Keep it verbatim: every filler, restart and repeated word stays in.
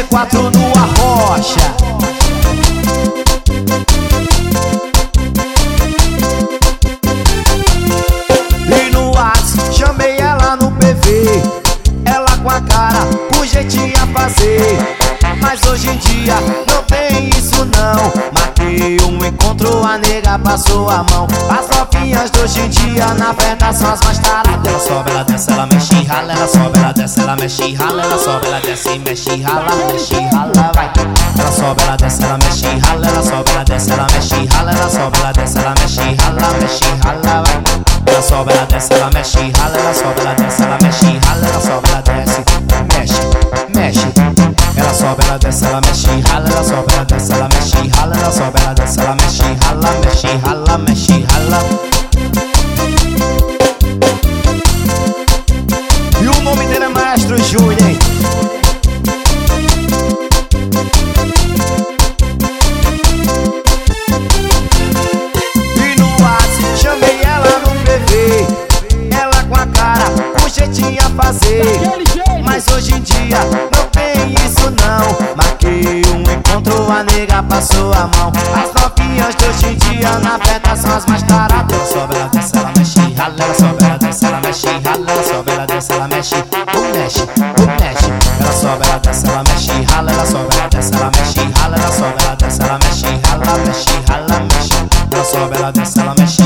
quatro no Arrocha. E no WhatsApp chamei ela no P V, ela com a cara, com jeitinho a fazer. Mas hoje em dia não tem isso não. Marquei um encontro, a nega passou a mão. As novinhas de hoje em dia na festa são as mais taradas. Ela sobe, ela desce, ela mexe e rala. Ela sobe, ela desce, ela mexe e rala. Ela sobe, ela desce, mexe e rala. Mexe e rala, vai. Ela sobe, ela desce, ela mexe e rala. Ela sobe, ela desce, ela mexe e rala. Ela sobe, ela desce, ela mexe e rala. Mexe e rala, vai. Ela sobe, ela desce, ela mexe e rala. Ela sobe, ela desce, ela mexe e rala. Ela sobe, ela desce, mexe, mexe. Ela sobe, ela desce, ela mexe e rala. Ela sobe, ela desce, ela mexe e rala. Ela sobe, ela desce, ela mexe e rala. Mexe e rala, mexe e rala. E o nome dele é Maestro Júnior, hein? E no WhatsApp chamei ela no P V, ela com a cara, com jeitinho a fazer. Mas hoje em dia não tem isso não. Marquei um encontro, a nega passou a mão. As novinhas de hoje em dia na festa são as mais taradas. Ela sobe, ela desce, ela mexe e rala. Ela sobe, ela desce, ela mexe e rala. Ela sobe, ela desce, ela mexe, o mexe, o mexe. Ela sobe, ela desce, ela mexe e rala. Ela sobe, ela desce, ela mexe e rala. Ela sobe, ela desce, ela mexe e rala. Mexe e rala, mexe. Ela sobe, ela desce, ela mexe